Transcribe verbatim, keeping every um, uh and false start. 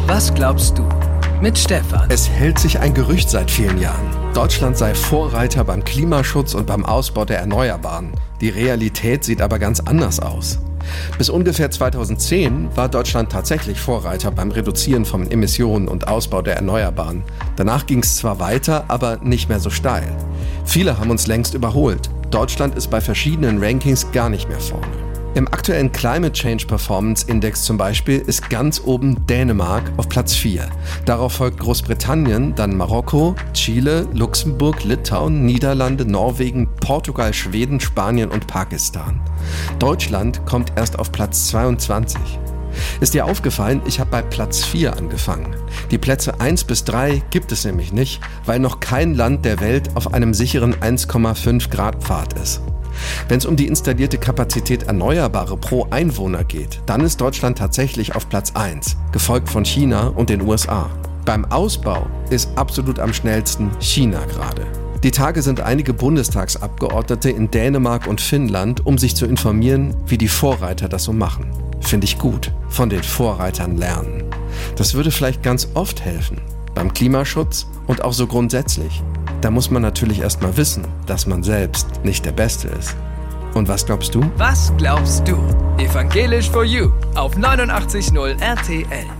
Was glaubst du? Mit Stefan. Es hält sich ein Gerücht seit vielen Jahren. Deutschland sei Vorreiter beim Klimaschutz und beim Ausbau der Erneuerbaren. Die Realität sieht aber ganz anders aus. Bis ungefähr zweitausendzehn war Deutschland tatsächlich Vorreiter beim Reduzieren von Emissionen und Ausbau der Erneuerbaren. Danach ging es zwar weiter, aber nicht mehr so steil. Viele haben uns längst überholt. Deutschland ist bei verschiedenen Rankings gar nicht mehr vorne. Im aktuellen Climate Change Performance Index zum Beispiel ist ganz oben Dänemark auf Platz vier. Darauf folgt Großbritannien, dann Marokko, Chile, Luxemburg, Litauen, Niederlande, Norwegen, Portugal, Schweden, Spanien und Pakistan. Deutschland kommt erst auf Platz zweiundzwanzig. Ist dir aufgefallen, ich habe bei Platz vier angefangen. Die Plätze eins bis drei gibt es nämlich nicht, weil noch kein Land der Welt auf einem sicheren eins Komma fünf Grad Pfad ist. Wenn es um die installierte Kapazität Erneuerbare pro Einwohner geht, dann ist Deutschland tatsächlich auf Platz eins, gefolgt von China und den U S A. Beim Ausbau ist absolut am schnellsten China gerade. Die Tage sind einige Bundestagsabgeordnete in Dänemark und Finnland, um sich zu informieren, wie die Vorreiter das so machen. Finde ich gut. Von den Vorreitern lernen. Das würde vielleicht ganz oft helfen. Beim Klimaschutz und auch so grundsätzlich. Da muss man natürlich erst mal wissen, dass man selbst nicht der Beste ist. Und was glaubst du? Was glaubst du? Evangelisch for You auf neunundachtzig Komma null R T L.